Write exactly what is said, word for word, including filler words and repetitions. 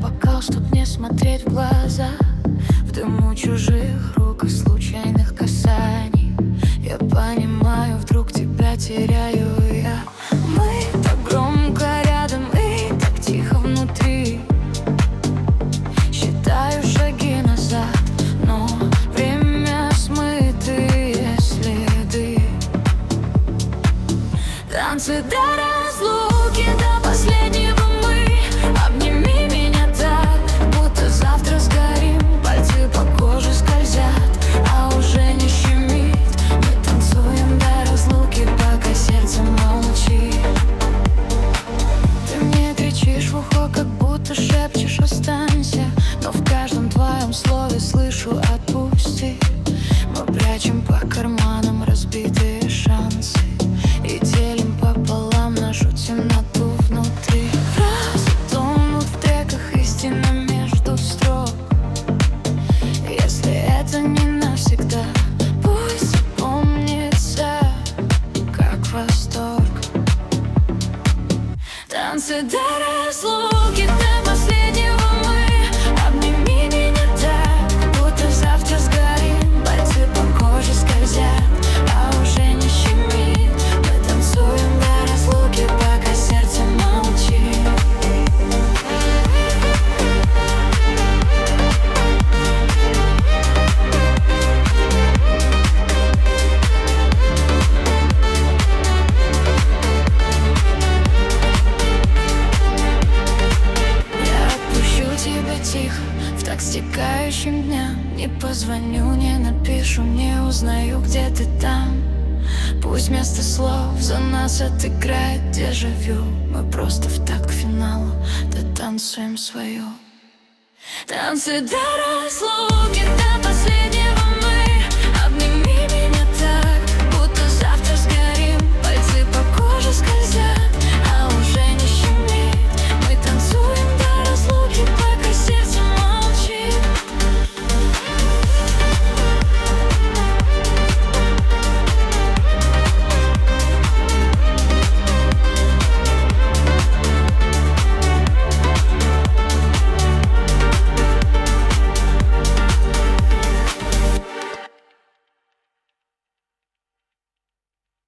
бокал, чтоб не смотреть в глаза. В дыму чужих рук и случайных касаний я понимаю, вдруг тебя теряю я. Мы так громко рядом и так тихо внутри. Считаю шаги назад, но время смытые следы. Танцы до разлуки, до последнего мы. Обними меня так, будто завтра сгорим. Пальцы по коже скользят, а уже не щемит. Мы танцуем до разлуки, пока сердце молчит. Ты мне кричишь в ухо, как будто шепчешь «останься», но в каждом твоем слове слышу «отпусти». Мы прячем по карманам разбитые шансы и делим пополам нашу темноту внутри. Фразы тонут в треках, истина между строк. Если это не навсегда, пусть помнится как восторг. Танцы до разлуки, до последнего мы. Обними меня так, будто завтра сгорим. Пальцы по коже скользят, а уже не щемит. Мы танцуем до разлуки, пока сердце молчит. Я отпущу тебя тихо, в так стекающим дням. Не позвоню, не напишу, не узнаю, где ты там. Пусть вместо слов за нас отыграет дежавю. Мы просто в такт финалу дотанцуем свою. Танцы до разлуки, до последнего